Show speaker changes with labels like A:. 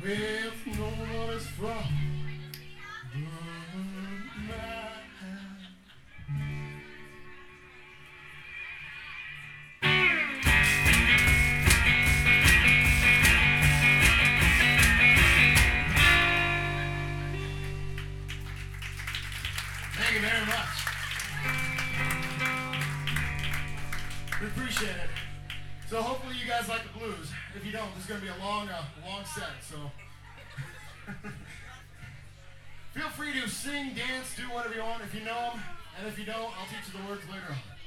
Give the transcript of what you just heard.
A: If no one is from Thank you very much. We appreciate it. So hopefully you guys like the blues. If you don't, this is going to be a long set. So feel free to sing, dance, do whatever you want if you know them. And if you don't, I'll teach you the words later on.